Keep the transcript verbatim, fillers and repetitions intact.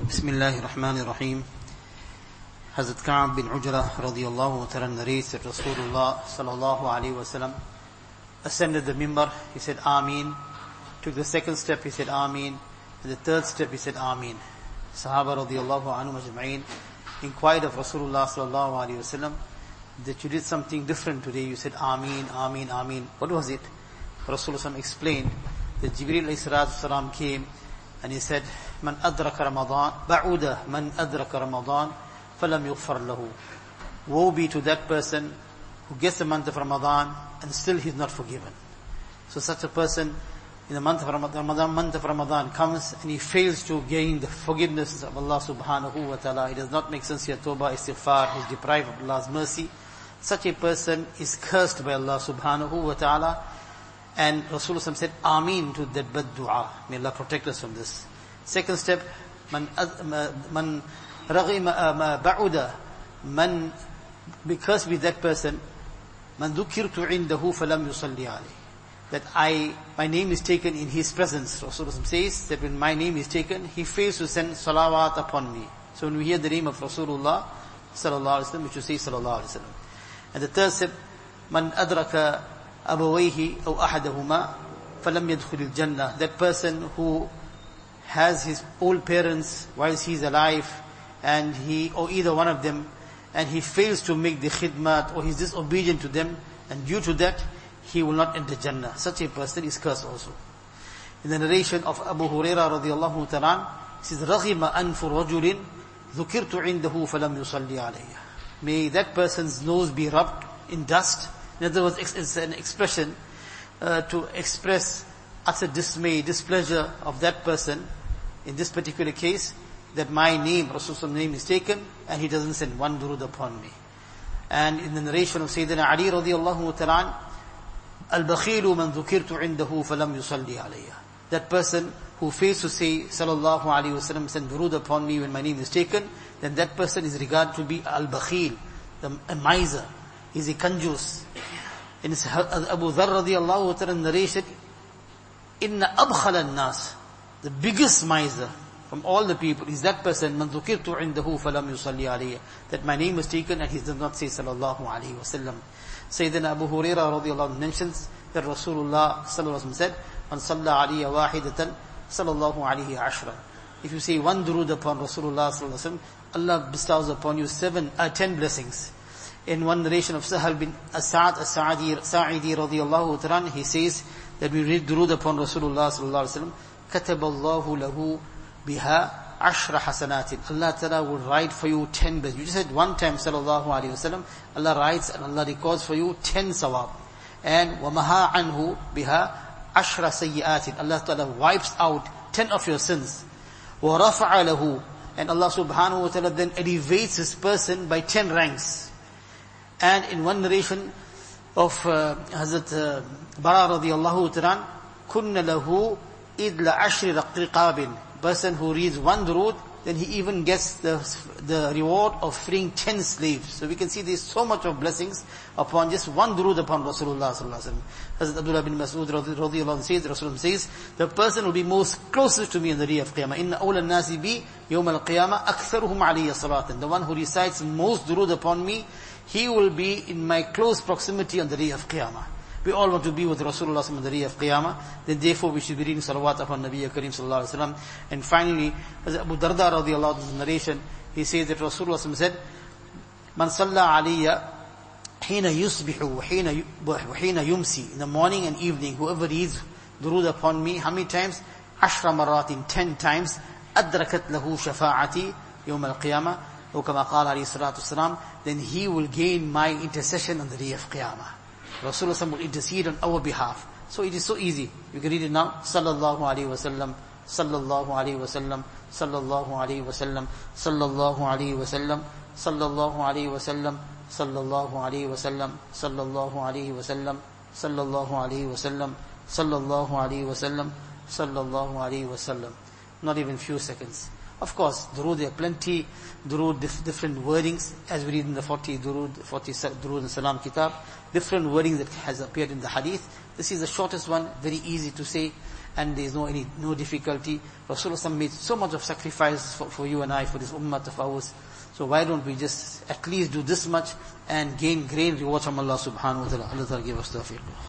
Bismillahir Rahmanir Rahim. Hazrat Ka'b bin Ujrah radiyallahu ta'ala narrates that Rasulullah sallallahu alayhi wa sallam ascended the mimbar, he said Ameen. Took the second step, he said Ameen. And the third step, he said Ameen. Sahaba radiyallahu anhu ajma'in inquired of Rasulullah sallallahu alayhi wa sallam that you did something different today. You said Ameen, Ameen, Ameen. What was it? Rasulullah explained that Jibreel alayhi salatu salam came and he said, Man adraka Ramadan, ba'uda man adraka Ramadan, falam yughfar lahu. Woe be to that person who gets the month of Ramadan and still he is not forgiven. So such a person in the month of Ramadan, month of Ramadan comes and he fails to gain the forgiveness of Allah subhanahu wa ta'ala. He does not make sincere tawbah, istighfar, he is deprived of Allah's mercy. Such a person is cursed by Allah subhanahu wa ta'ala. And Rasulullah said, Ameen to that bad dua. May Allah protect us from this. Second step, man man raghima ba'uda, man, because with that person, man dhukirtu indahu falam yusalli alayhi. That I, my name is taken in his presence. Rasulullah says that when my name is taken, he fails to send salawat upon me. So when we hear the name of Rasulullah sallallahu alaihi wasallam, we should say sallallahu alaihi wasallam. And the third step, man adraka abawayhi aw ahadahuma falam yadkhul al-jannah. That person who has his old parents whilst he is alive, and he, or either one of them, and he fails to make the khidmat, or he is disobedient to them, and due to that, he will not enter Jannah. Such a person is cursed also. In the narration of Abu Hurairah radiyallahu ta'ala, he says, رَغِمَ أَنْفُ رَجُلٍ ذُكِرْتُ عِنْدَهُ فَلَمْ يُصَلِّ عَلَيْهِ. May that person's nose be rubbed in dust. In other words, it's an expression uh, to express utter dismay, displeasure of that person. In this particular case, that my name, Rasul's name is taken, and he doesn't send one durud upon me. And in the narration of Sayyidina Ali radiyallahu ta'ala, Al-Bakhilu man dhukirtu indahu falam yusalli alayya. That person who fails to say sallallahu alayhi wa sallam, send durud upon me when my name is taken, then that person is regarded to be Al-Bakhil, a miser. He's a kanjus. In Abu Dharr radiyallahu ta'ala narration, Inna abkhala an-nas, the biggest miser from all the people is that person, man dhukirtu indahu falam yusalli alayya, that my name was taken and he does not say sallallahu alayhi wa sallam. Sayyidina Abu Hurairah radiyallahu anhu mentions that Rasulullah sallallahu alayhi wa sallam said, Man salla alayya wahidatan sallallahu alayhi ashra. If you say one durud upon Rasulullah sallallahu alayhi wa sallam, Allah bestows upon you seven, uh, ten blessings. In one narration of Sahal bin As'ad as-Sa'idi radiyallahu ta'ala, he says that we read durud upon Rasulullah sallallahu alayhi wa sallam, كتب الله له بها عشر حسنات. Allah Ta'ala will write for you ten blessings. You just said one time sallallahu alayhi wa sallam, Allah writes and Allah records for you ten sawab. And وَمَهَا عَنْهُ بِهَا عَشْرَ سَيِّئَاتٍ. Allah Ta'ala wipes out ten of your sins. وَرَفَعَ لَهُ. And Allah subhanahu wa ta'ala then elevates this person by ten ranks. And in one narration of uh, Hazrat uh, Bara radiyallahu ta'ala, كُنَّ لَهُ idla ashri riqabin. Person who reads one durud, then he even gets the the reward of freeing ten slaves. So we can see there's so much of blessings upon just one durud upon Rasulullah sallallahu alaihi wasallam. Hazrat Abdullah bin Mas'ud radiyallahu anhu says, Rasulullah says, the person will be most closest to me on the day of Qiyamah. Inna awla an-nasi bi yawm al-qiyamah aktharuhum alayya salatan. The one who recites most durud upon me, he will be in my close proximity on the day of Qiyamah. We all want to be with Rasulullah on the day of Qiyamah. Then therefore we should be reading salawat upon Nabi Kareem sallallahu alaihi wasallam. And finally, as Abu Darda radiyallahu anhu's narration, he says that Rasulullah said, Man salla aliyya hina yusbihu wa hina yumsi. In the morning and evening, whoever reads durud upon me, how many times? Ashra maratin, ten times. Adrakat lahu shafa'ati yawm al-qiyamah. Or kama qala alayhi salatu wasalam, then he will gain my intercession on the day of Qiyamah. Rasulullah will intercede on our behalf. So it is so easy. You can read it now. Sallallahu alayhi wa sallam, sallallahu alayhi wa sallam, sallallahu alayhi wa sallam, sallallahu alayhi wa sallam, sallallahu alayhi wa sallam, sallallahu alayhi wa sallam, sallallahu alayhi wa sallam, sallallahu alayhi wa sallam, sallallahu alayhi wa sallam, sallallahu alayhi wa sallam. Not even few seconds. Of course, durud, there are plenty durud, dif- different wordings, as we read in the forty durud, forty durud and salam kitab, different wordings that has appeared in the hadith. This is the shortest one, very easy to say. and there is no any no difficulty. Rasulullah made so much of sacrifice for, for you and I, for this ummah of ours. So why don't we just at least do this much and gain great reward from Allah subhanahu wa ta'ala. Allah ta'ala give us tawfiq.